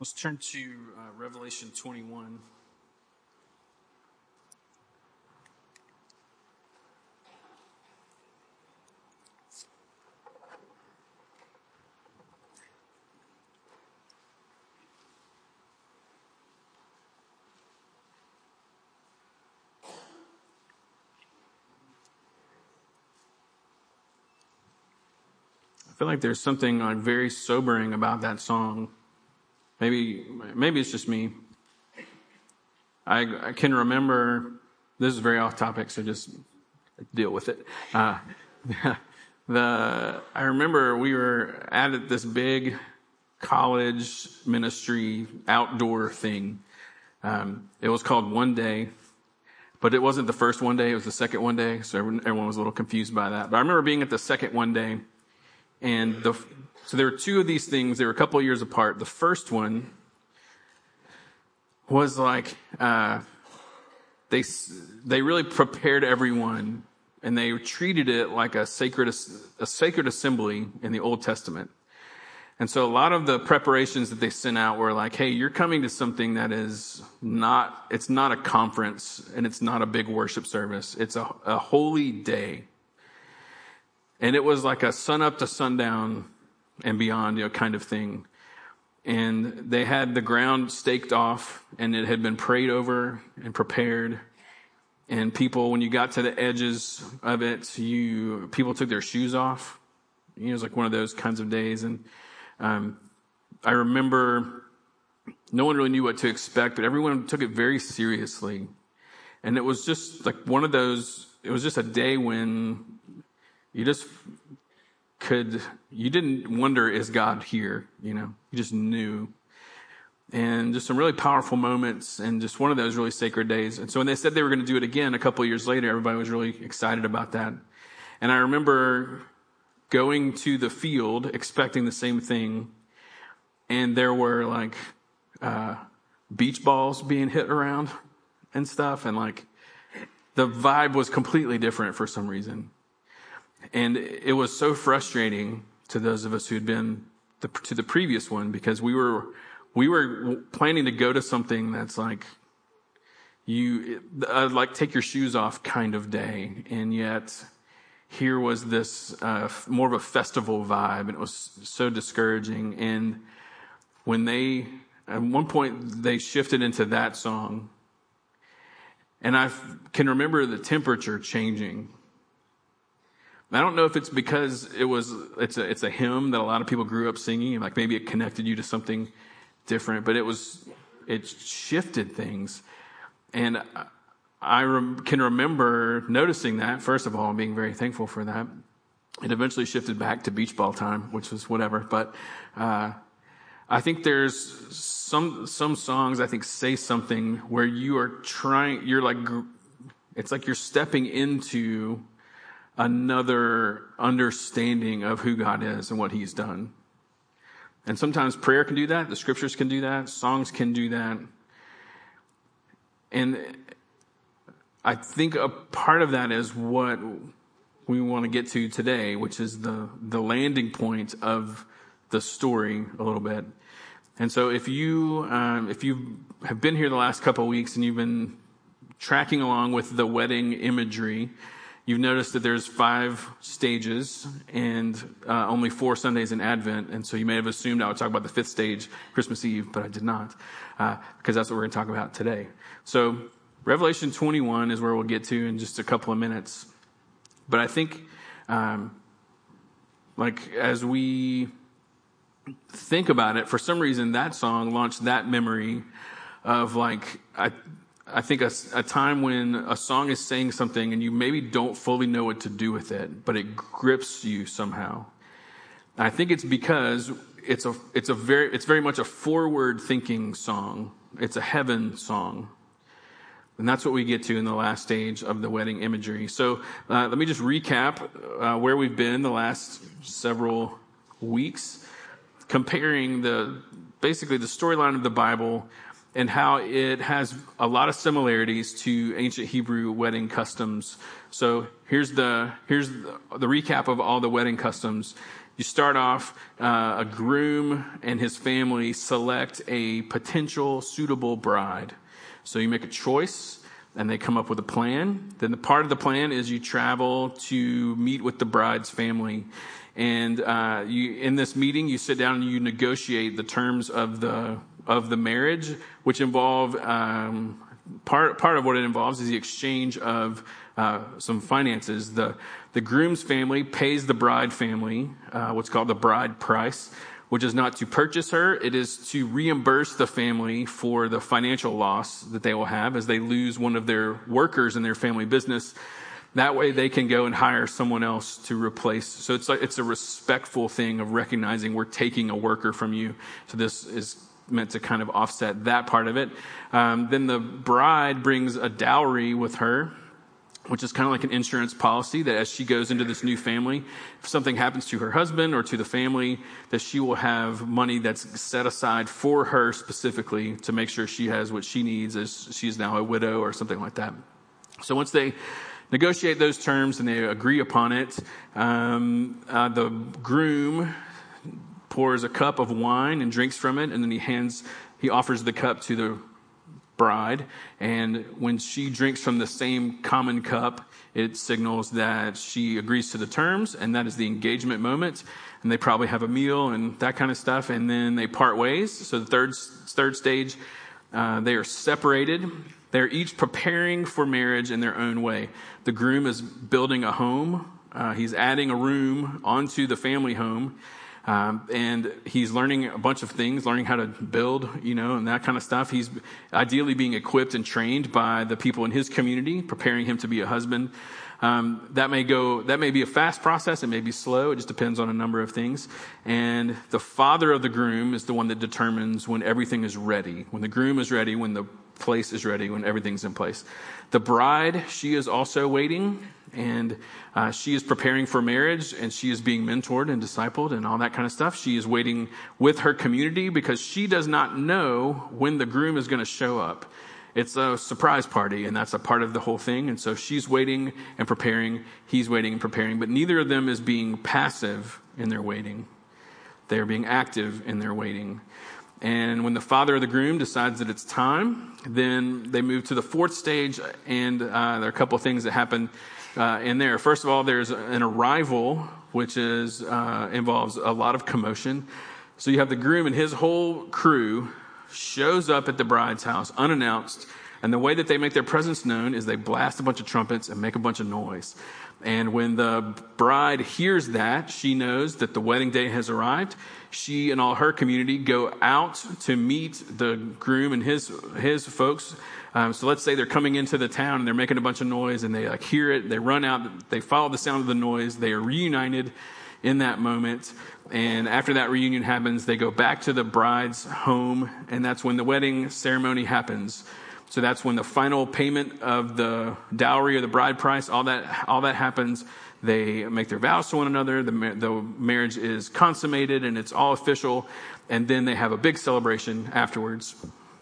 Let's turn to Revelation 21. I feel like there's something very sobering about that song. Maybe it's just me. I can remember, this is very off topic, so just deal with it. I remember we were at this big college ministry outdoor thing. It was called One Day, but it wasn't the first one day, it was the second one day, so everyone was a little confused by that. But I remember being at the second one day, and so there were two of these things. They were a couple of years apart. The first one was like they really prepared everyone, and they treated it like a sacred assembly in the Old Testament. And so a lot of the preparations that they sent out were like, hey, you're coming to something that is it's not a conference, and it's not a big worship service. It's a holy day. And it was like a sun up to sundown and beyond, kind of thing. And they had the ground staked off, and it had been prayed over and prepared. And people, when you got to the edges of it, people took their shoes off. It was like one of those kinds of days. And I remember no one really knew what to expect, but everyone took it very seriously. And it was just like one of those, it was just a day when you didn't wonder, is God here? You just knew. And just some really powerful moments, and just one of those really sacred days. And so when they said they were going to do it again a couple of years later, everybody was really excited about that. And I remember going to the field expecting the same thing. And there were like beach balls being hit around and stuff. And like the vibe was completely different for some reason. And it was so frustrating to those of us who had been to the previous one, because we were planning to go to something that's like like take your shoes off kind of day, and yet here was this more of a festival vibe, and it was so discouraging. And when at one point they shifted into that song, and I can remember the temperature changing. I don't know if it's because it's a hymn that a lot of people grew up singing, like maybe it connected you to something different, but it shifted things. And I can remember noticing that, first of all, and being very thankful for that. It eventually shifted back to beach ball time, which was whatever. But I think there's some songs I think say something where it's like you're stepping into another understanding of who God is and what he's done. And sometimes prayer can do that. The scriptures can do that. Songs can do that. And I think a part of that is what we want to get to today, which is the landing point of the story a little bit. And so if you have been here the last couple of weeks and you've been tracking along with the wedding imagery, you've noticed that there's 5 stages and only 4 Sundays in Advent. And so you may have assumed I would talk about the 5th stage, Christmas Eve, but I did not, because that's what we're going to talk about today. So Revelation 21 is where we'll get to in just a couple of minutes. But I think as we think about it, for some reason that song launched that memory of I think a time when a song is saying something and you maybe don't fully know what to do with it, but it grips you somehow. And I think it's because it's very much a forward-thinking song. It's a heaven song. And that's what we get to in the last stage of the wedding imagery. So let me just recap where we've been the last several weeks, comparing basically the storyline of the Bible and how it has a lot of similarities to ancient Hebrew wedding customs. So here's the recap of all the wedding customs. You start off, a groom and his family select a potential suitable bride. So you make a choice, and they come up with a plan. Then the part of the plan is you travel to meet with the bride's family. And in this meeting, you sit down and you negotiate the terms of the marriage, which involve part of what it involves is the exchange of some finances. The groom's family pays the bride family what's called the bride price, which is not to purchase her. It is to reimburse the family for the financial loss that they will have as they lose one of their workers in their family business. That way they can go and hire someone else to replace. So it's a respectful thing of recognizing we're taking a worker from you. So this is meant to kind of offset that part of it. Then the bride brings a dowry with her, which is kind of like an insurance policy that as she goes into this new family, if something happens to her husband or to the family, that she will have money that's set aside for her specifically to make sure she has what she needs as she's now a widow or something like that. So once they negotiate those terms and they agree upon it, the groom pours a cup of wine and drinks from it, and then he offers the cup to the bride, and when she drinks from the same common cup, it signals that she agrees to the terms, and that is the engagement moment. And they probably have a meal and that kind of stuff, and then they part ways. So the third stage, they are separated. They're each preparing for marriage in their own way. The groom is building a home. He's adding a room onto the family home. And he's learning a bunch of things, learning how to build, and that kind of stuff. He's ideally being equipped and trained by the people in his community, preparing him to be a husband. That may be a fast process. It may be slow. It just depends on a number of things. And the father of the groom is the one that determines when everything is ready, when the groom is ready, when the place is ready, when everything's in place. The bride, she is also waiting, and she is preparing for marriage, and she is being mentored and discipled and all that kind of stuff. She is waiting with her community because she does not know when the groom is going to show up. It's a surprise party, and that's a part of the whole thing. And so she's waiting and preparing. He's waiting and preparing. But neither of them is being passive in their waiting. They're being active in their waiting. And when the father of the groom decides that it's time, then they move to the fourth stage, and there are a couple of things that happen in there. First of all, there's an arrival, which involves a lot of commotion. So you have the groom and his whole crew shows up at the bride's house unannounced, and the way that they make their presence known is they blast a bunch of trumpets and make a bunch of noise. And when the bride hears that, she knows that the wedding day has arrived. She and all her community go out to meet the groom and his folks. So let's say they're coming into the town and they're making a bunch of noise, and they hear it. They run out. They follow the sound of the noise. They are reunited in that moment. And after that reunion happens, they go back to the bride's home, and that's when the wedding ceremony happens. So that's when the final payment of the dowry or the bride price, all that happens. They make their vows to one another. The marriage is consummated, and it's all official. And then they have a big celebration afterwards.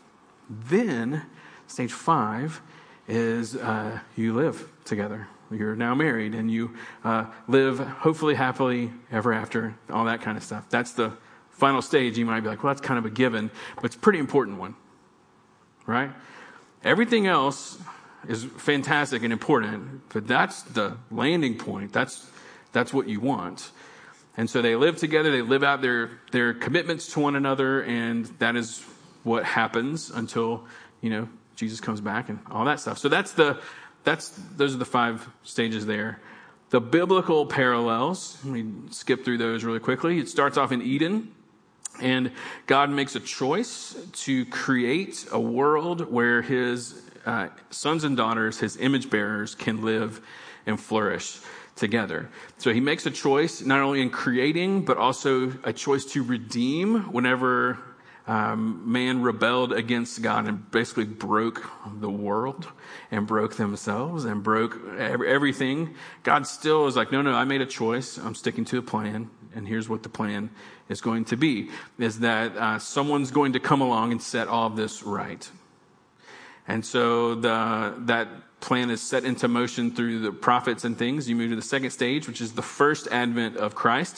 Then stage 5 is you live together. You're now married, and you live hopefully happily ever after, all that kind of stuff. That's the final stage. You might be like, well, that's kind of a given, but it's a pretty important one, right? Everything else is fantastic and important, but that's the landing point. That's what you want. And so they live together. They live out their commitments to one another, and that is what happens until, Jesus comes back and all that stuff. So those are the 5 stages there. The biblical parallels, let me skip through those really quickly. It starts off in Eden, and God makes a choice to create a world where his sons and daughters, his image bearers, can live and flourish together. So he makes a choice not only in creating, but also a choice to redeem whenever man rebelled against God and basically broke the world and broke themselves and broke everything. God still is like, no, I made a choice. I'm sticking to a plan. And here's what the plan is going to be, is that someone's going to come along and set all of this right. And so that plan is set into motion through the prophets and things. You move to the second stage, which is the first advent of Christ.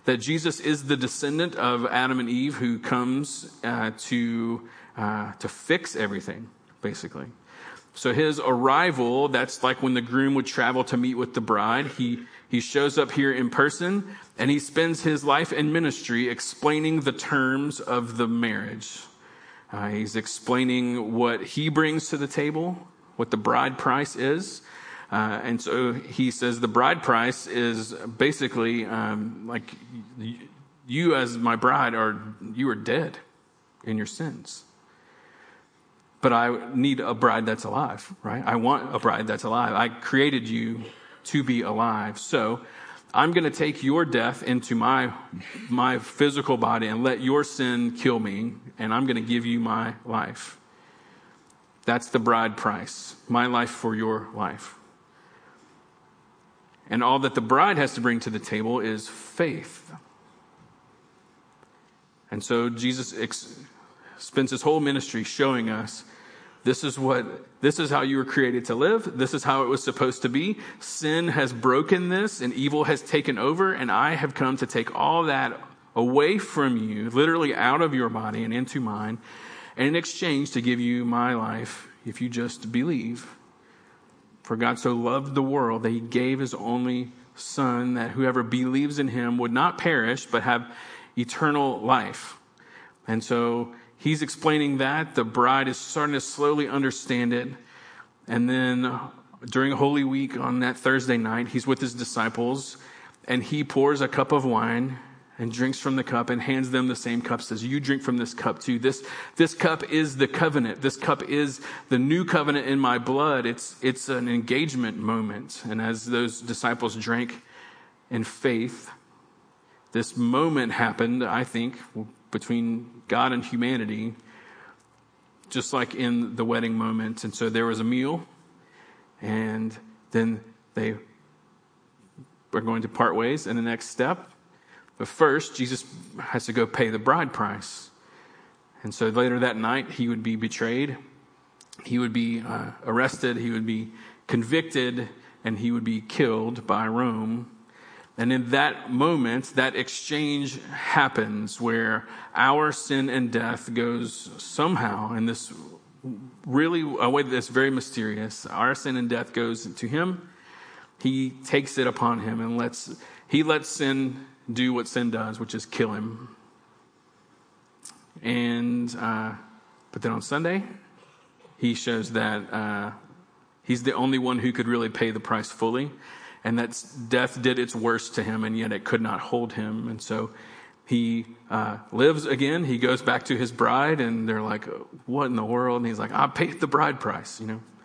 that Jesus is the descendant of Adam and Eve who comes to fix everything, basically. So his arrival, that's like when the groom would travel to meet with the bride. He shows up here in person, and he spends his life and ministry explaining the terms of the marriage. He's explaining what he brings to the table, what the bride price is. And so he says the bride price is basically like you as my bride you are dead in your sins. But I need a bride that's alive, right? I want a bride that's alive. I created you to be alive. So I'm going to take your death into my physical body and let your sin kill me, and I'm going to give you my life. That's the bride price, my life for your life. And all that the bride has to bring to the table is faith. And so Jesus spends his whole ministry showing us this is how you were created to live. This is how it was supposed to be. Sin has broken this and evil has taken over, and I have come to take all that away from you, literally out of your body and into mine, and in exchange to give you my life if you just believe. For God so loved the world that he gave his only Son, that whoever believes in him would not perish but have eternal life. And so he's explaining that. The bride is starting to slowly understand it. And then during Holy Week on that Thursday night, he's with his disciples, and he pours a cup of wine and drinks from the cup and hands them the same cup, says, you drink from this cup too. This cup is the covenant. This cup is the new covenant in my blood. It's an engagement moment. And as those disciples drank in faith, this moment happened, I think, between God and humanity, just like in the wedding moment. And so there was a meal, and then they were going to part ways in the next step. But first, Jesus has to go pay the bride price. And so later that night, he would be betrayed. He would be arrested. He would be convicted, and he would be killed by Rome. And in that moment, that exchange happens where our sin and death goes somehow in this really a way that's very mysterious. Our sin and death goes to him. He takes it upon him and lets sin do what sin does, which is kill him. And but then on Sunday, he shows that he's the only one who could really pay the price fully, and that death did its worst to him, and yet it could not hold him. And so he lives again. He goes back to his bride, and they're like, "What in the world?" And he's like, "I paid the bride price,"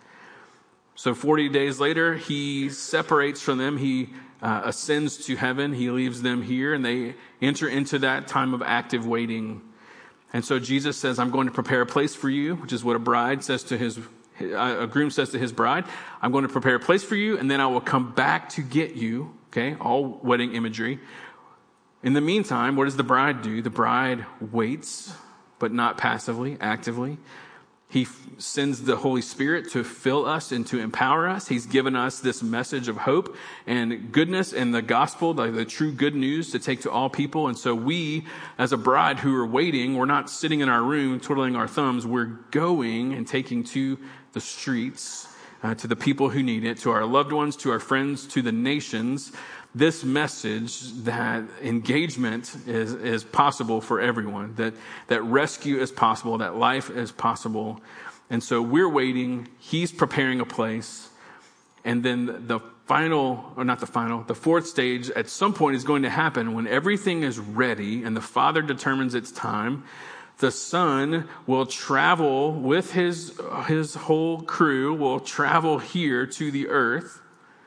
So 40 days later, he separates from them. He ascends to heaven. He leaves them here, and they enter into that time of active waiting. And so Jesus says, I'm going to prepare a place for you, which is what a bride says to a groom says to his bride. I'm going to prepare a place for you, and then I will come back to get you. Okay, all wedding imagery. In the meantime, what does the bride do? The bride waits, but not passively, actively. He sends the Holy Spirit to fill us and to empower us. He's given us this message of hope and goodness and the gospel, the true good news to take to all people. And so we, as a bride who are waiting, we're not sitting in our room twiddling our thumbs. We're going and taking to the streets, to the people who need it, to our loved ones, to our friends, to the nations, this message that engagement is possible for everyone, that rescue is possible, that life is possible. And so we're waiting. He's preparing a place. And then the fourth stage at some point is going to happen when everything is ready and the Father determines its time. The Son will travel with his whole crew, will travel here to the earth.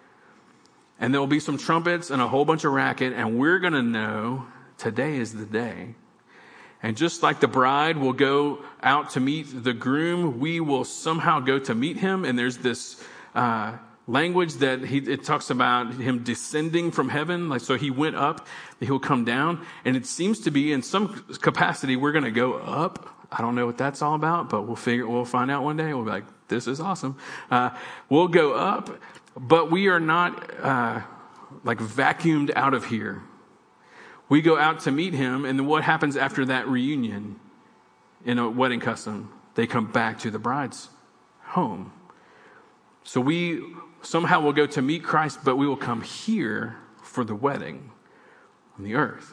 And there will be some trumpets and a whole bunch of racket, and we're going to know today is the day. And just like the bride will go out to meet the groom, we will somehow go to meet him. And there's this language that it talks about him descending from heaven. So he went up, he'll come down. And it seems to be in some capacity we're going to go up. I don't know what that's all about, but we'll find out one day. We'll be like, this is awesome. We'll go up. But we are not vacuumed out of here. We go out to meet him, and then what happens after that reunion in a wedding custom? They come back to the bride's home. So we somehow will go to meet Christ, but we will come here for the wedding on the earth.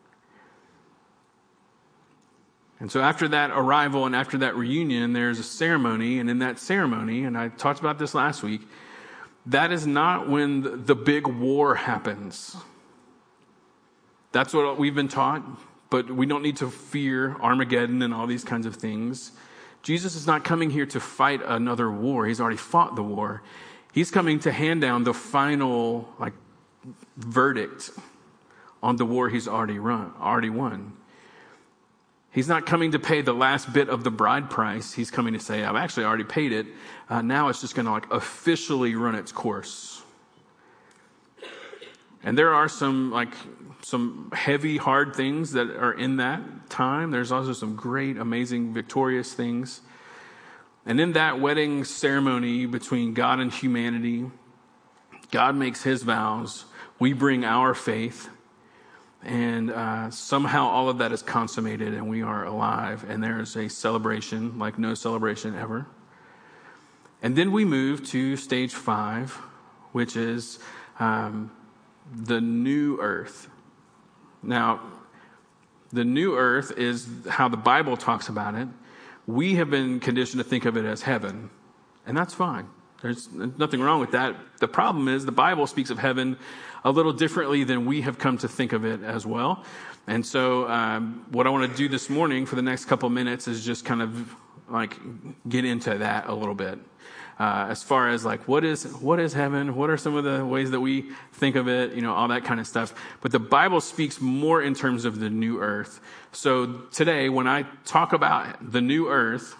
And so after that arrival and after that reunion, there's a ceremony. And in that ceremony, and I talked about this last week, that is not when the big war happens. That's what we've been taught, but we don't need to fear Armageddon and all these kinds of things. Jesus is not coming here to fight another war. He's already fought the war. He's coming to hand down the final verdict on the war he's already won. He's not coming to pay the last bit of the bride price. He's coming to say, I've actually already paid it. Now it's just going to officially run its course. And there are some heavy, hard things that are in that time. There's also some great, amazing, victorious things. And in that wedding ceremony between God and humanity, God makes his vows. We bring our faith. And somehow all of that is consummated and we are alive. And there is a celebration like no celebration ever. And then we move to stage 5, which is the new earth. Now, the new earth is how the Bible talks about it. We have been conditioned to think of it as heaven. And that's fine. There's nothing wrong with that. The problem is the Bible speaks of heaven a little differently than we have come to think of it as well. And so what I want to do this morning for the next couple of minutes is just kind of get into that a little bit. As far as what is heaven? What are some of the ways that we think of it? All that kind of stuff. But the Bible speaks more in terms of the new earth. So today, when I talk about the new earth,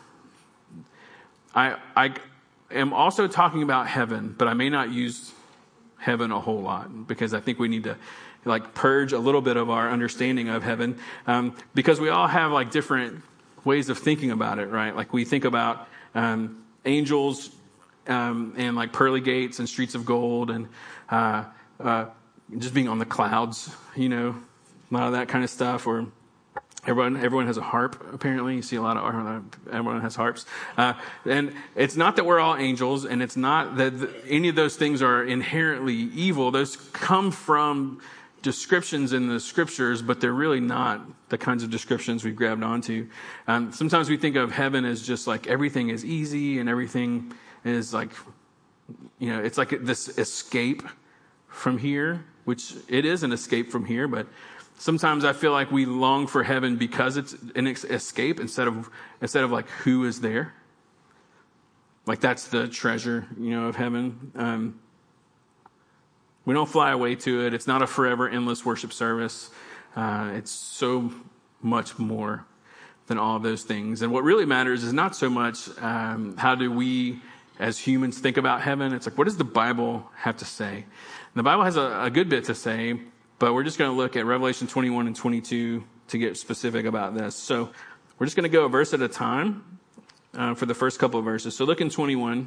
I am also talking about heaven, but I may not use heaven a whole lot because I think we need to purge a little bit of our understanding of heaven because we all have different ways of thinking about it, right? We think about angels and pearly gates and streets of gold and just being on the clouds, a lot of that kind of stuff. Or everyone has a harp, apparently. You see a lot of everyone has harps. And it's not that we're all angels, and it's not that any of those things are inherently evil. Those come from descriptions in the scriptures, but they're really not the kinds of descriptions we've grabbed onto. Sometimes we think of heaven as just everything is easy and everything is it's like this escape from here, which it is an escape from here, but sometimes I feel like we long for heaven because it's an escape instead of who is there. That's the treasure, of heaven. We don't fly away to it. It's not a forever, endless worship service. It's so much more than all of those things. And what really matters is not so much how do we as humans think about heaven. It's what does the Bible have to say? And the Bible has a good bit to say, but we're just going to look at Revelation 21 and 22 to get specific about this. So we're just going to go a verse at a time for the first couple of verses. So look in 21.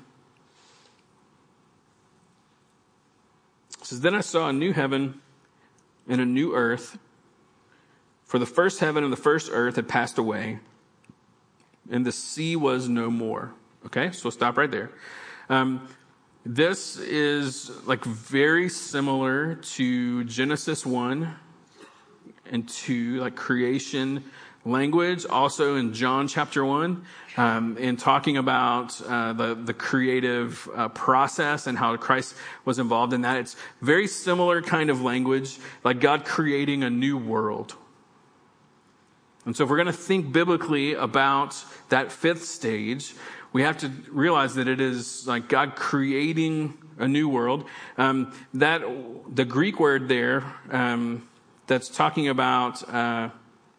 It says, "Then I saw a new heaven and a new earth, for the first heaven and the first earth had passed away, and the sea was no more." Okay, so we'll stop right there. This is very similar to Genesis 1 and 2, creation language. Also in John chapter 1, in talking about the creative process and how Christ was involved in that. It's very similar kind of language, God creating a new world. And so if we're going to think biblically about that fifth stage, we have to realize that it is God creating a new world. That the Greek word there that's talking about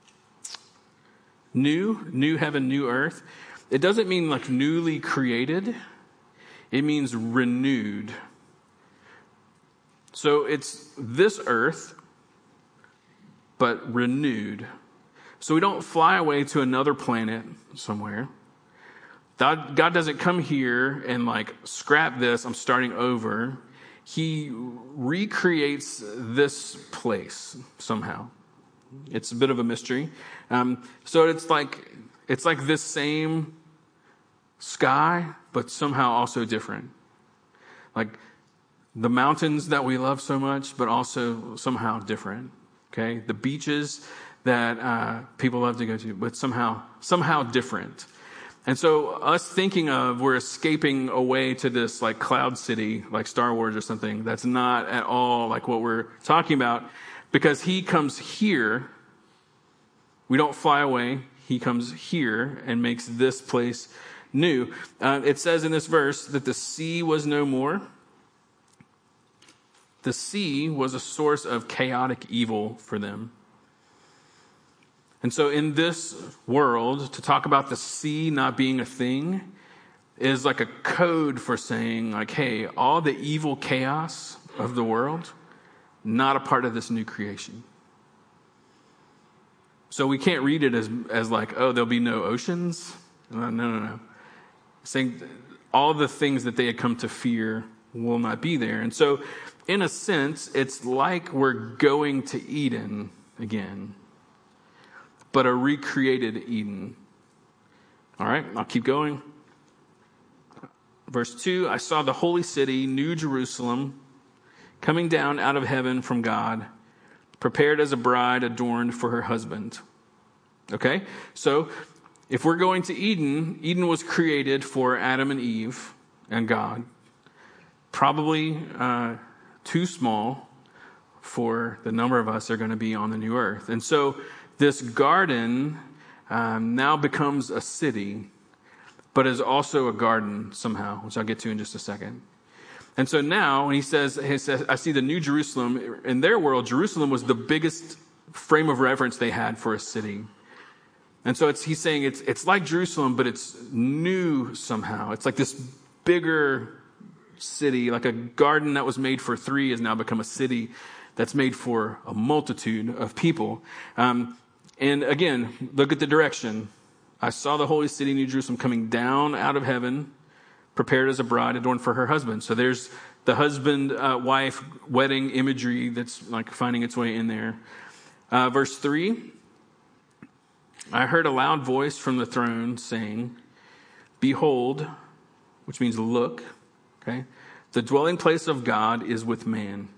new heaven, new earth. It doesn't mean newly created. It means renewed. So it's this earth, but renewed. So we don't fly away to another planet somewhere. God doesn't come here and scrap this, I'm starting over. He recreates this place somehow. It's a bit of a mystery. So it's like this same sky, but somehow also different. Like the mountains that we love so much, but also somehow different. Okay, the beaches that people love to go to, but somehow different. And so us thinking of we're escaping away to this like cloud city, like Star Wars or something, that's not at all like what we're talking about, because he comes here. We don't fly away. He comes here and makes this place new. It says in this verse that the sea was no more. The sea was a source of chaotic evil for them. And so in this world, to talk about the sea not being a thing is like a code for saying, like, hey, all the evil chaos of the world, not a part of this new creation. So we can't read it as like, oh, there'll be no oceans. No. Saying all the things that they had come to fear will not be there. And so in a sense, it's like we're going to Eden again, but a recreated Eden. All right, I'll keep going. Verse 2, I saw the holy city, New Jerusalem, coming down out of heaven from God, prepared as a bride adorned for her husband. Okay, so if we're going to Eden, Eden was created for Adam and Eve and God. Probably too small for the number of us that are going to be on the new earth. And so this garden now becomes a city, but is also a garden somehow, which I'll get to in just a second. And so now when he says, I see the New Jerusalem. In their world, Jerusalem was the biggest frame of reference they had for a city. And so he's saying it's like Jerusalem, but it's new somehow. It's like this bigger city, like a garden that was made for 3 has now become a city that's made for a multitude of people. And again, look at the direction. I saw the holy city, New Jerusalem, coming down out of heaven, prepared as a bride adorned for her husband. So there's the husband-wife wedding imagery that's like finding its way in there. Verse 3, I heard a loud voice from the throne saying, behold, which means look, okay, the dwelling place of God is with man.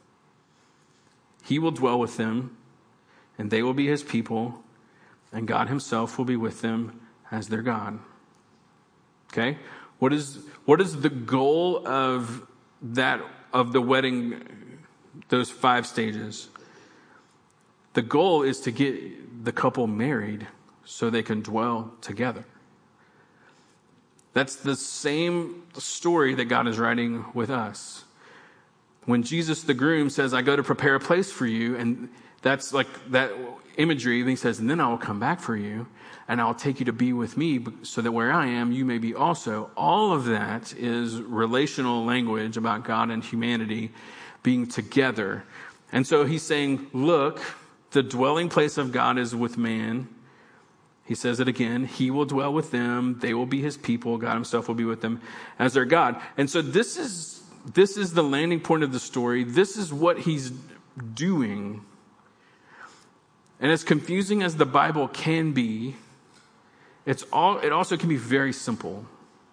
He will dwell with them, and they will be his people, and God himself will be with them as their God. Okay? What is the goal of the wedding, those 5 stages? The goal is to get the couple married so they can dwell together. That's the same story that God is writing with us. When Jesus, the groom, says, I go to prepare a place for you, and that's like that imagery, and he says, and then I will come back for you, and I'll take you to be with me, so that where I am, you may be also. All of that is relational language about God and humanity being together. And so he's saying, look, the dwelling place of God is with man. He says it again. He will dwell with them. They will be his people. God himself will be with them as their God. And so this is the landing point of the story. This is what he's doing. And as confusing as the Bible can be, it also can be very simple.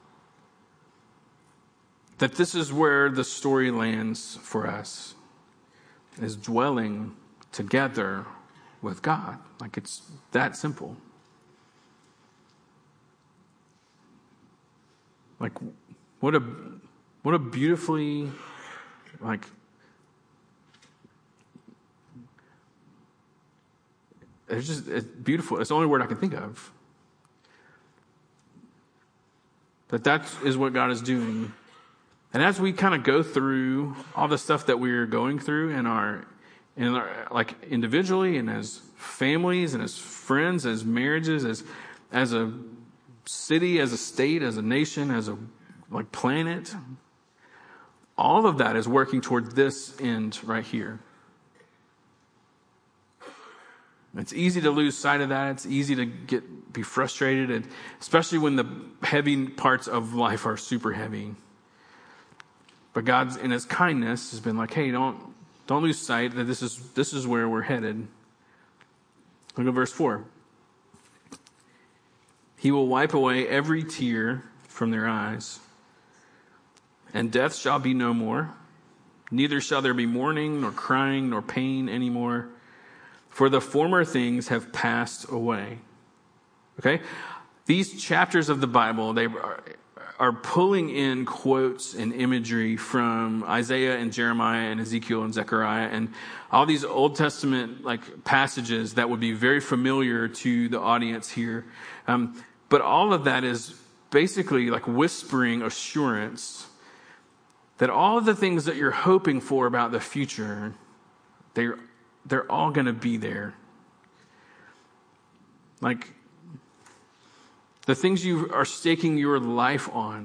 That this is where the story lands for us, is dwelling together with God. Like it's that simple. Like what a beautifully, like, it's beautiful. It's the only word I can think of. That is what God is doing. And as we kind of go through all the stuff that we're going through in our like individually and as families and as friends, as marriages, as a city, as a state, as a nation, as a like planet, all of that is working toward this end right here. It's easy to lose sight of that. It's easy to be frustrated, and especially when the heavy parts of life are super heavy. But God, in his kindness, has been like, hey, don't lose sight that this is where we're headed. Look at verse 4. He will wipe away every tear from their eyes, and death shall be no more. Neither shall there be mourning, nor crying, nor pain anymore, for the former things have passed away. Okay? These chapters of the Bible, they are pulling in quotes and imagery from Isaiah and Jeremiah and Ezekiel and Zechariah and all these Old Testament passages that would be very familiar to the audience here. But all of that is basically whispering assurance that all of the things that you're hoping for about the future, they're all going to be there. The things you are staking your life on,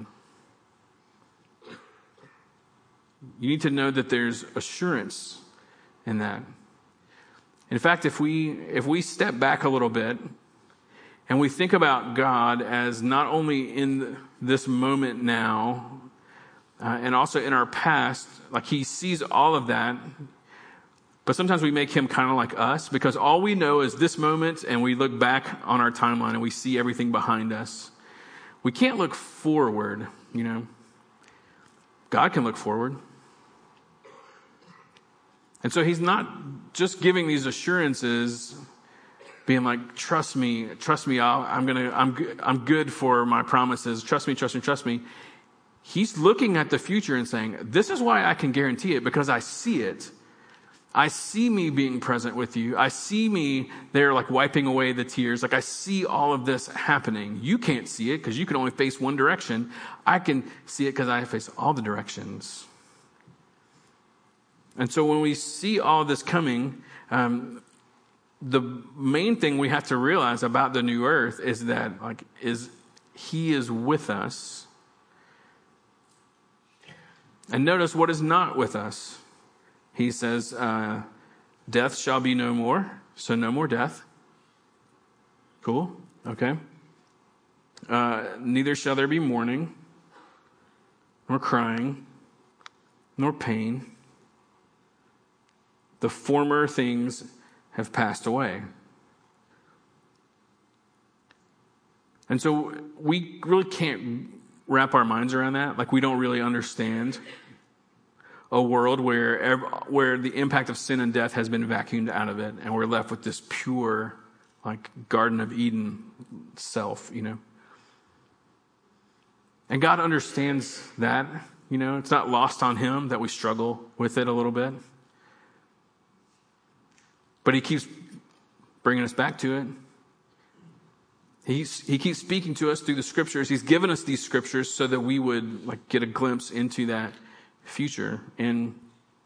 you need to know that there's assurance in that. In fact, if we step back a little bit and we think about God as not only in this moment now, and also in our past, he sees all of that, but sometimes we make him kind of like us because all we know is this moment and we look back on our timeline and we see everything behind us. We can't look forward, God can look forward. And so he's not just giving these assurances, being like, trust me, I'm good for my promises. Trust me. He's looking at the future and saying, this is why I can guarantee it, because I see it. I see me being present with you. I see me there wiping away the tears. I see all of this happening. You can't see it because you can only face one direction. I can see it because I face all the directions. And so when we see all this coming, the main thing we have to realize about the new earth is that he is with us. And notice what is not with us. He says, death shall be no more. So no more death. Cool. Okay. Neither shall there be mourning, nor crying, nor pain. The former things have passed away. And so we really can't wrap our minds around that. We don't really understand a world where the impact of sin and death has been vacuumed out of it, and we're left with this pure, Garden of Eden self, And God understands that, It's not lost on him that we struggle with it a little bit. But he keeps bringing us back to it. He keeps speaking to us through the scriptures. He's given us these scriptures so that we would get a glimpse into that future. And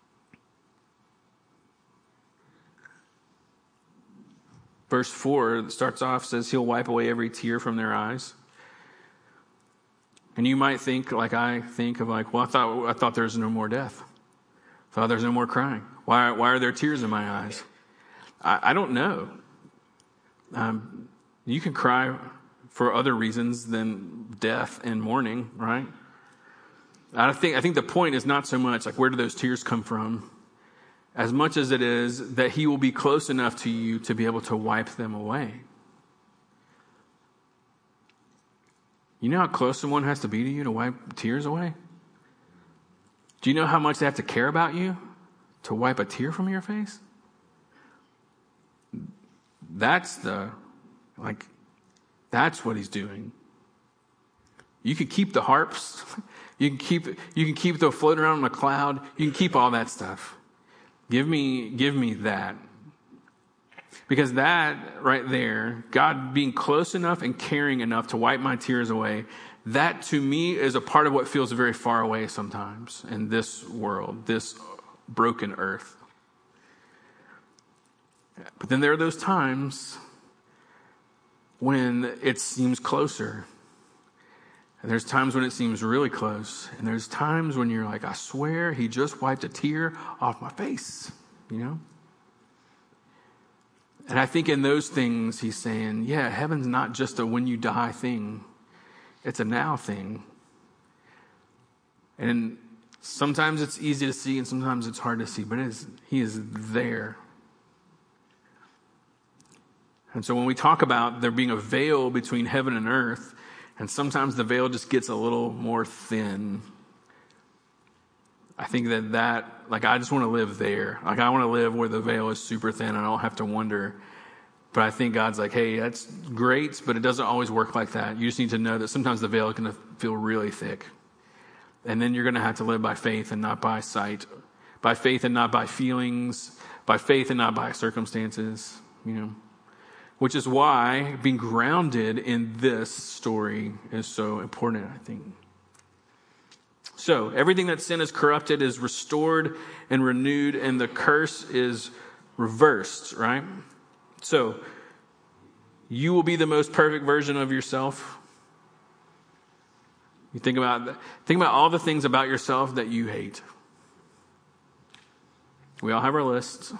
verse 4 starts off, says he'll wipe away every tear from their eyes. And you might think I think of I thought there was no more death. I thought there's no more crying. Why are there tears in my eyes? I don't know. You can cry for other reasons than death and mourning, right? I think the point is not so much where do those tears come from, as much as it is that he will be close enough to you to be able to wipe them away. You know how close someone has to be to you to wipe tears away? Do you know how much they have to care about you to wipe a tear from your face? That's that's what he's doing. You can keep the harps. You can keep the floating around on the cloud. You can keep all that stuff. Give me that. Because that right there, God being close enough and caring enough to wipe my tears away, that to me is a part of what feels very far away sometimes in this world, this broken earth. But then there are those times when it seems closer. And there's times when it seems really close. And there's times when you're I swear he just wiped a tear off my face, And I think in those things he's saying, yeah, heaven's not just a when you die thing. It's a now thing. And sometimes it's easy to see and sometimes it's hard to see, but he is there. And so when we talk about there being a veil between heaven and earth, and sometimes the veil just gets a little more thin, I think that I just want to live there. Like, I want to live where the veil is super thin and I don't have to wonder. But I think God's like, hey, that's great, but it doesn't always work like that. You just need to know that sometimes the veil is going to feel really thick. And then you're going to have to live by faith and not by sight. By faith and not by feelings. By faith and not by circumstances, Which is why being grounded in this story is so important, I think. So everything that sin has corrupted is restored and renewed, and the curse is reversed, right? So you will be the most perfect version of yourself. You think about all the things about yourself that you hate. We all have our lists.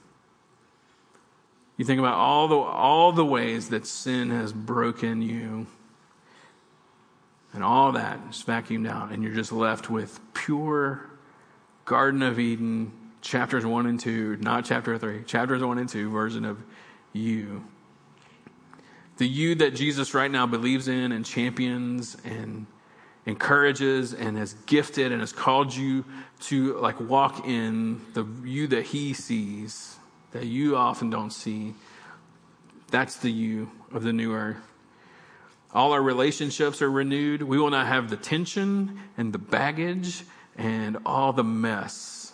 You think about all the ways that sin has broken you, and all that is vacuumed out, and you're just left with pure Garden of Eden, chapters 1 and 2, not chapter 3, chapters 1 and 2 version of you. The you that Jesus right now believes in and champions and encourages and has gifted and has called you to walk in, the you that he sees, that you often don't see. That's the you of the new earth. All our relationships are renewed. We will not have the tension and the baggage and all the mess.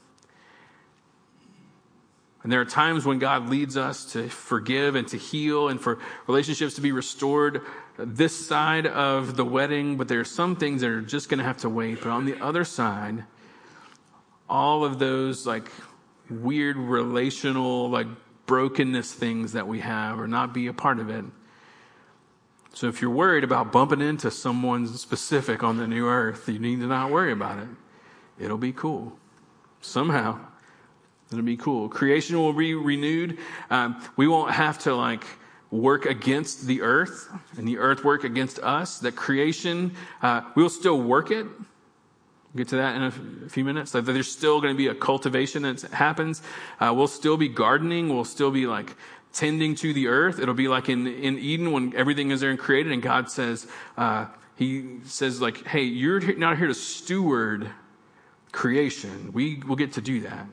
And there are times when God leads us to forgive and to heal and for relationships to be restored this side of the wedding, but there are some things that are just going to have to wait. But on the other side, all of those weird relational brokenness things that we have or not be a part of it. So if you're worried about bumping into someone specific on the new earth, you need to not worry about it. It'll be cool. Somehow, it'll be cool. Creation will be renewed. We won't have to work against the earth and the earth work against us. That creation, we'll still work it. We'll get to that in a few minutes. There's still going to be a cultivation that happens. We'll still be gardening. We'll still be tending to the earth. It'll be like in Eden when everything is there and created, and God says, he says hey, you're not here to steward creation. We will get to do that.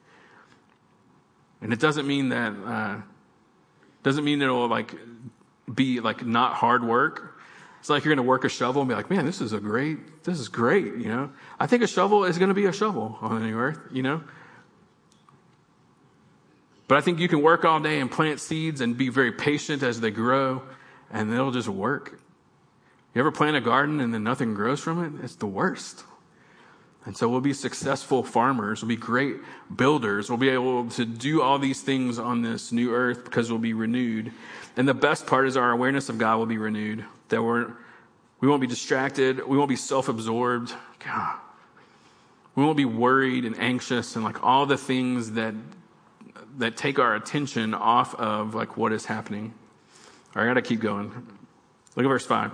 And it doesn't mean that, it'll be not hard work. It's like you're going to work a shovel and be like, man, this is great. I think a shovel is going to be a shovel on the new earth, But I think you can work all day and plant seeds and be very patient as they grow, and they'll just work. You ever plant a garden and then nothing grows from it? It's the worst. And so we'll be successful farmers. We'll be great builders. We'll be able to do all these things on this new earth because we'll be renewed. And the best part is our awareness of God will be renewed. That we won't be distracted. We won't be self-absorbed. God. We won't be worried and anxious and all the things that take our attention off of what is happening. All right, I got to keep going. Look at verse 5.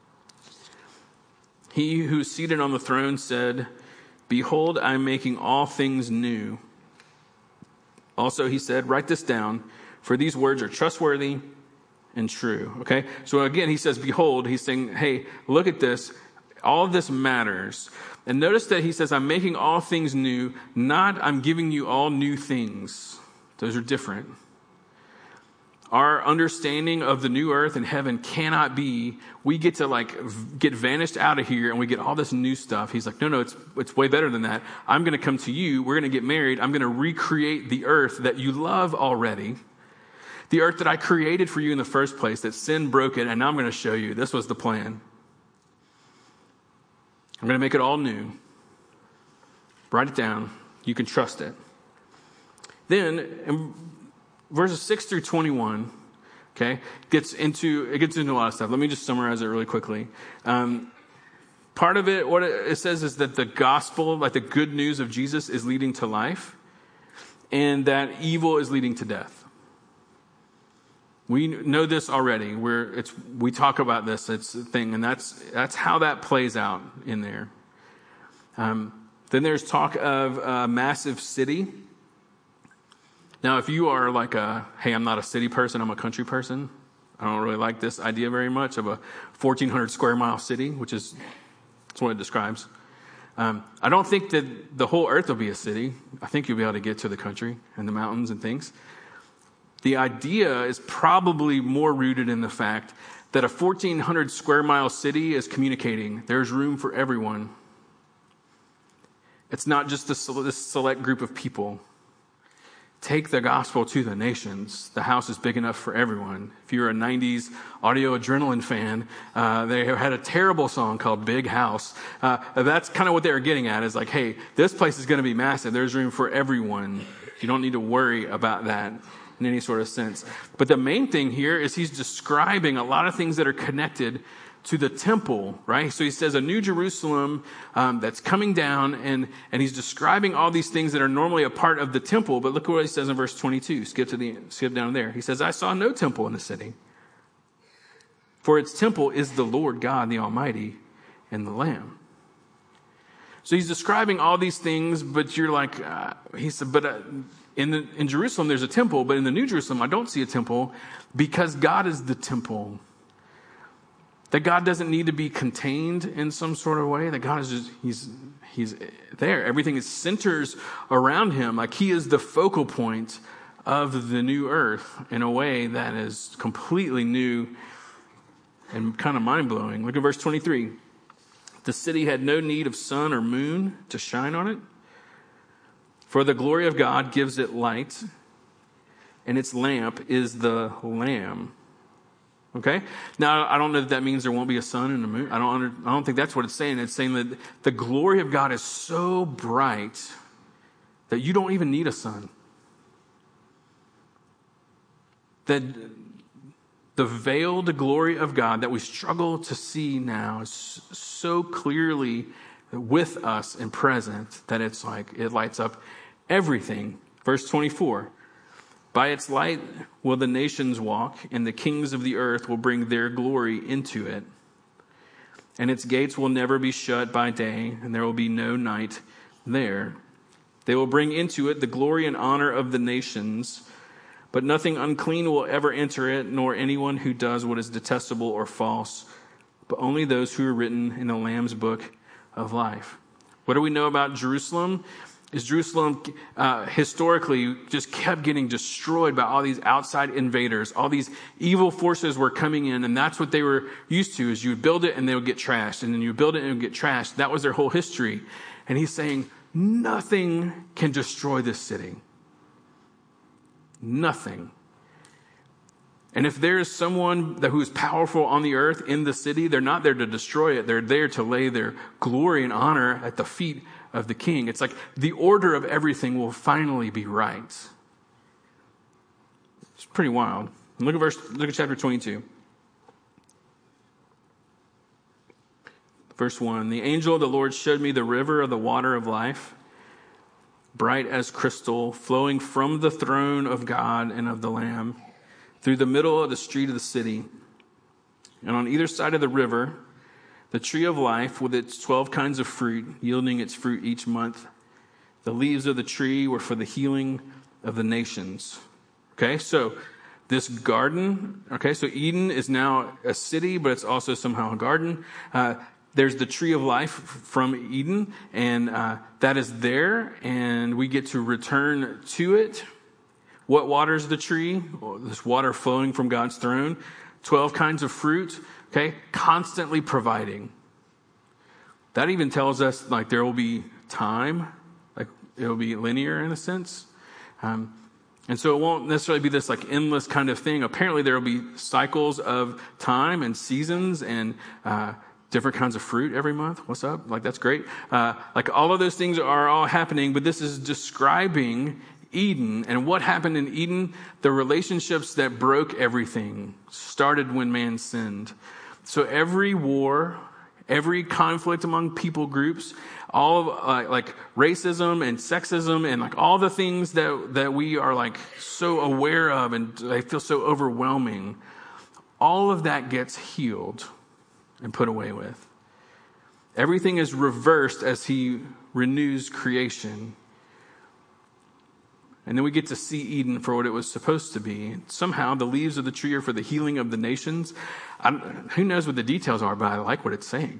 He who is seated on the throne said, behold, I am making all things new. Also, he said, write this down, for these words are trustworthy and true. Okay? So again, he says, behold, he's saying, hey, look at this. All of this matters. And notice that he says, I'm making all things new, not I'm giving you all new things. Those are different. Our understanding of the new earth and heaven cannot be, we get to get vanished out of here and we get all this new stuff. He's like, no, it's way better than that. I'm going to come to you. We're going to get married. I'm going to recreate the earth that you love already. The earth that I created for you in the first place, that sin broke it. And now I'm going to show you. This was the plan. I'm going to make it all new. Write it down. You can trust it. Then, in verses 6 through 21, okay, it gets into a lot of stuff. Let me just summarize it really quickly. Part of it, what it says is that the gospel, the good news of Jesus, is leading to life, and that evil is leading to death. We know this already. We talk about this. It's a thing, and that's how that plays out in there. Then there's talk of a massive city. Now, if you are like hey, I'm not a city person, I'm a country person. I don't really like this idea very much of a 1,400 square mile city, which is that's what it describes. I don't think that the whole earth will be a city. I think you'll be able to get to the country and the mountains and things. The idea is probably more rooted in the fact that a 1,400 square mile city is communicating. There's room for everyone. It's not just this select group of people. Take the gospel to the nations. The house is big enough for everyone. If you're a 90s Audio Adrenaline fan, they had a terrible song called Big House. That's kind of what they were getting at, is like, hey, this place is going to be massive. There's room for everyone. You don't need to worry about that in any sort of sense. But the main thing here is he's describing a lot of things that are connected to the temple, right? So he says a new Jerusalem that's coming down, and he's describing all these things that are normally a part of the temple. But look at what he says in verse 22. Skip down there. He says, I saw no temple in the city, for its temple is the Lord God, the Almighty, and the Lamb. So he's describing all these things, but you're like, he said, but in Jerusalem there's a temple, but in the New Jerusalem I don't see a temple, because God is the temple. That God doesn't need to be contained in some sort of way. That God is just, he's there. Everything centers around him. Like he is the focal point of the new earth in a way that is completely new and kind of mind-blowing. Look at verse 23. The city had no need of sun or moon to shine on it, for the glory of God gives it light, and its lamp is the Lamb. Okay? Now, I don't know if that means there won't be a sun and a moon. I don't think that's what it's saying. It's saying that the glory of God is so bright that you don't even need a sun. That the veiled glory of God that we struggle to see now is so clearly with us and present that it's like it lights up everything. Verse 24. By its light will the nations walk, and the kings of the earth will bring their glory into it. And its gates will never be shut by day, and there will be no night there. They will bring into it the glory and honor of the nations, but nothing unclean will ever enter it, nor anyone who does what is detestable or false, but only those who are written in the Lamb's book of life. What do we know about Jerusalem? Is Jerusalem historically just kept getting destroyed by all these outside invaders. All these evil forces were coming in, and that's what they were used to, is you would build it and they would get trashed, and then you would build it and it would get trashed. That was their whole history. And he's saying, nothing can destroy this city. Nothing. And if there is someone who is powerful on the earth in the city, they're not there to destroy it. They're there to lay their glory and honor at the feet of the king. It's like the order of everything will finally be right. It's pretty wild. Look at chapter 22. Verse 1. The angel of the Lord showed me the river of the water of life, bright as crystal, flowing from the throne of God and of the Lamb, through the middle of the street of the city. And on either side of the river, the tree of life with its 12 kinds of fruit, yielding its fruit each month. The leaves of the tree were for the healing of the nations. Okay, so this garden, so Eden is now a city, but it's also somehow a garden. There's the tree of life from Eden, and that is there, and we get to return to it. What waters the tree? This water flowing from God's throne. 12 kinds of fruit. Okay, constantly providing. That even tells us like there will be time, like it will be linear in a sense. And so it won't necessarily be this like endless kind of thing. Apparently there will be cycles of time and seasons and different kinds of fruit every month. What's up? Like that's great. Like all of those things are all happening, but this is describing Eden. And what happened in Eden? The relationships that broke everything started when man sinned. So every war, every conflict among people groups, all of like racism and sexism and like all the things that we are like so aware of and they feel so overwhelming, all of that gets healed and put away with. Everything is reversed as he renews creation. And then we get to see Eden for what it was supposed to be. Somehow the leaves of the tree are for the healing of the nations. Who knows what the details are, but I like what it's saying.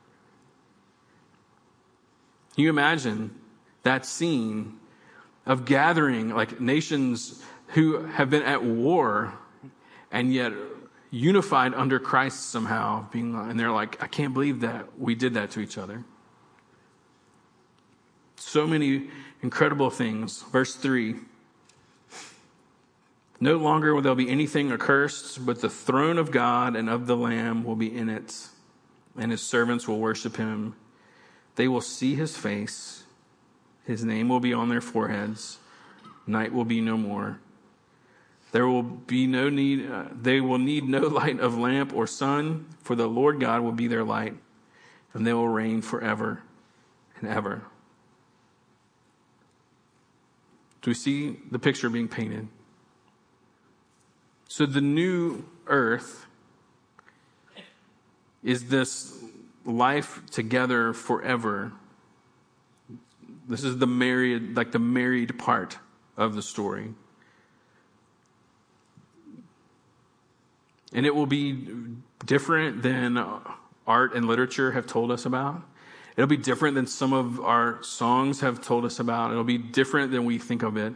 Can you imagine that scene of gathering like nations who have been at war and yet unified under Christ somehow, and they're like, I can't believe that we did that to each other. So many incredible things. Verse 3. No longer will there be anything accursed, but the throne of God and of the Lamb will be in it, and his servants will worship him. They will see his face. His name will be on their foreheads. Night will be no more. There will be no need, they will need no light of lamp or sun, for the Lord God will be their light, and they will reign forever and ever. Do we see the picture being painted? So the new earth is this life together forever. This is the married part of the story. And it will be different than art and literature have told us about. It'll be different than some of our songs have told us about. It'll be different than we think of it.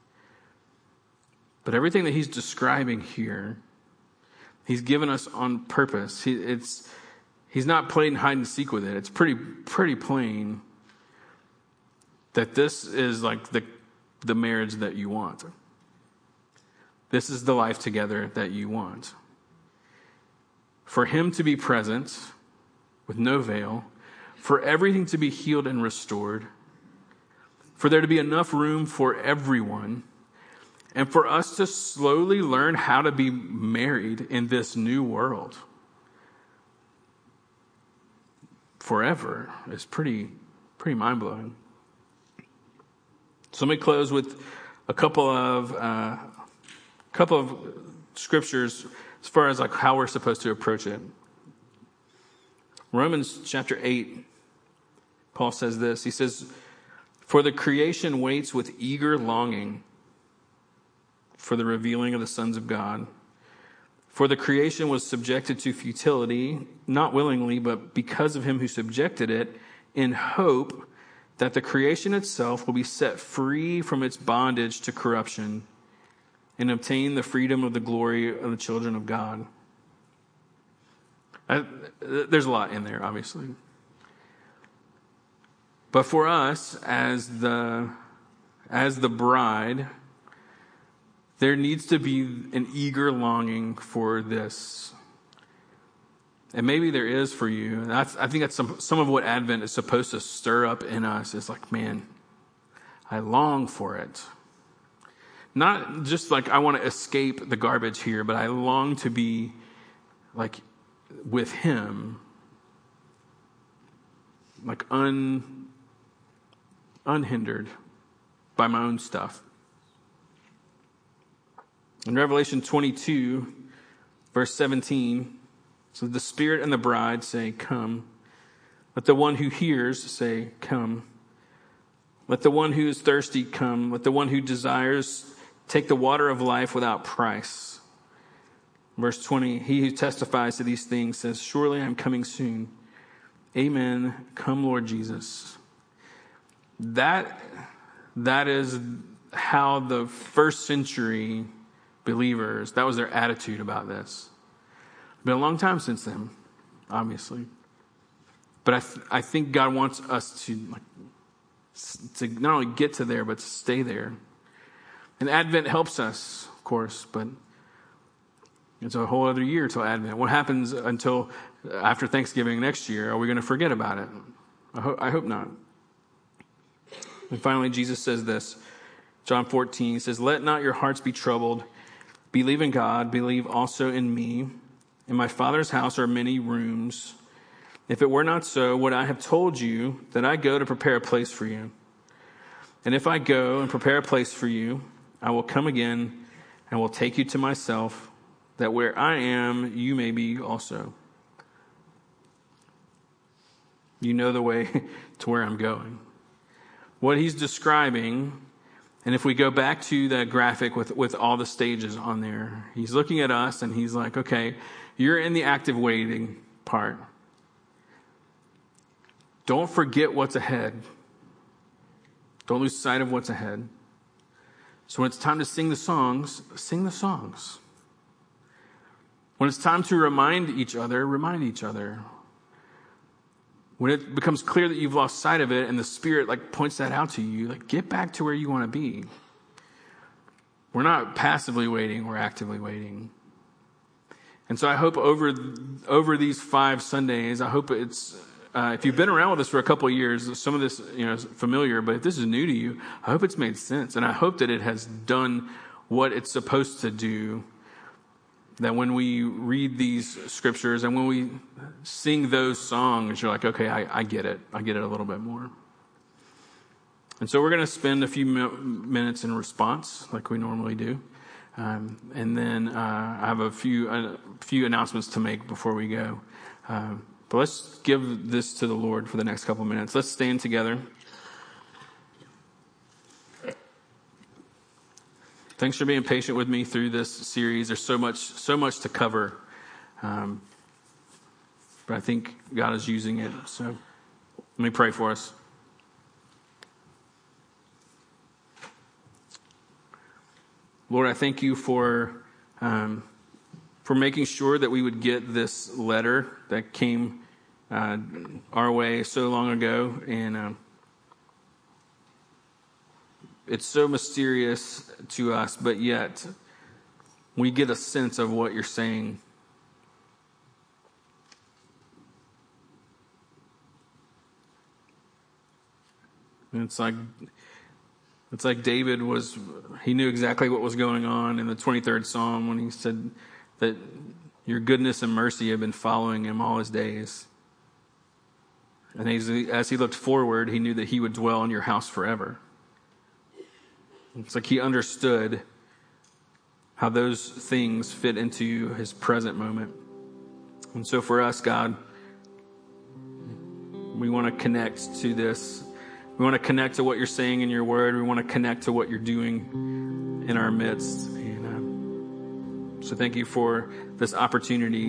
But everything that he's describing here, he's given us on purpose. He's not playing hide and seek with it. It's pretty plain that this is like the marriage that you want. This is the life together that you want. For him to be present with no veil, for everything to be healed and restored, for there to be enough room for everyone, and for us to slowly learn how to be married in this new world forever is pretty mind-blowing. So let me close with a couple of scriptures as far as like how we're supposed to approach it. Romans chapter 8, Paul says this. He says, "For the creation waits with eager longing for the revealing of the sons of God. For the creation was subjected to futility, not willingly, but because of him who subjected it, in hope that the creation itself will be set free from its bondage to corruption and obtain the freedom of the glory of the children of God." There's a lot in there, obviously. But for us, as the bride, there needs to be an eager longing for this. And maybe there is for you. And I think that's some of what Advent is supposed to stir up in us. It's like, man, I long for it. Not just like I want to escape the garbage here, but I long to be like with him, like unhindered by my own stuff. In Revelation 22, verse 17, so the Spirit and the bride say, "Come." Let the one who hears say, "Come." Let the one who is thirsty come. Let the one who desires take the water of life without price. Verse 20, he who testifies to these things says, "Surely I am coming soon." Amen. Come, Lord Jesus. That is how the first century believers, that was their attitude about this. It's been a long time since then, obviously. But I think God wants us to not only get to there, but to stay there. And Advent helps us, of course, but it's a whole other year till Advent. What happens until after Thanksgiving next year? Are we going to forget about it? I hope not. And finally, Jesus says this, John 14, he says, "Let not your hearts be troubled. Believe in God, believe also in me. In my Father's house are many rooms. If it were not so, would I have told you that I go to prepare a place for you? And if I go and prepare a place for you, I will come again and will take you to myself, that where I am, you may be also." You know the way to where I'm going. What he's describing And if we go back to that graphic with all the stages on there, he's looking at us and he's like, okay, you're in the active waiting part. Don't forget what's ahead. Don't lose sight of what's ahead. So when it's time to sing the songs, sing the songs. When it's time to remind each other, remind each other. When it becomes clear that you've lost sight of it and the Spirit points that out to you, get back to where you want to be. We're not passively waiting, we're actively waiting. And so I hope over these 5 Sundays, I hope it's, if you've been around with us for a couple of years, some of this is familiar, but if this is new to you, I hope it's made sense. And I hope that it has done what it's supposed to do. That when we read these scriptures and when we sing those songs, you're like, okay, I get it. I get it a little bit more. And so we're going to spend a few minutes in response like we normally do. And then I have a few announcements to make before we go. But let's give this to the Lord for the next couple of minutes. Let's stand together. Thanks for being patient with me through this series. There's so much to cover. But I think God is using it. So let me pray for us. Lord, I thank you for making sure that we would get this letter that came our way so long ago. And it's so mysterious to us, but yet we get a sense of what you're saying. And it's like David he knew exactly what was going on in the 23rd Psalm when he said that your goodness and mercy have been following him all his days. And as he looked forward, he knew that he would dwell in your house forever. It's like he understood how those things fit into his present moment. And so for us, God, we want to connect to this. We want to connect to what you're saying in your word. We want to connect to what you're doing in our midst. And so thank you for this opportunity.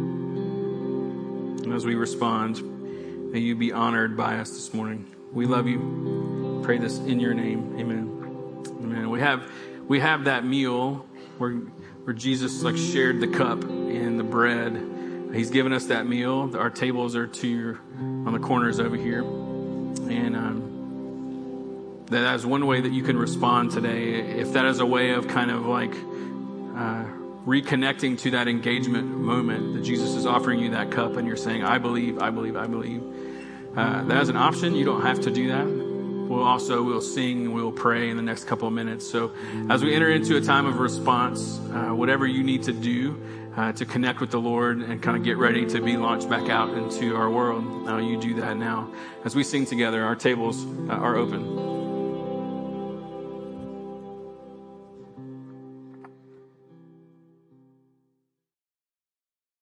And as we respond, may you be honored by us this morning. We love you. Pray this in your name. Amen. Amen. We have that meal where Jesus shared the cup and the bread. He's given us that meal. Our tables are on the corners over here. And that is one way that you can respond today. If that is a way of kind of reconnecting to that engagement moment that Jesus is offering you that cup and you're saying, I believe, I believe, I believe. That is an option. You don't have to do that. We'll sing, we'll pray in the next couple of minutes. So as we enter into a time of response, whatever you need to do to connect with the Lord and kind of get ready to be launched back out into our world, you do that now. As we sing together, our tables are open.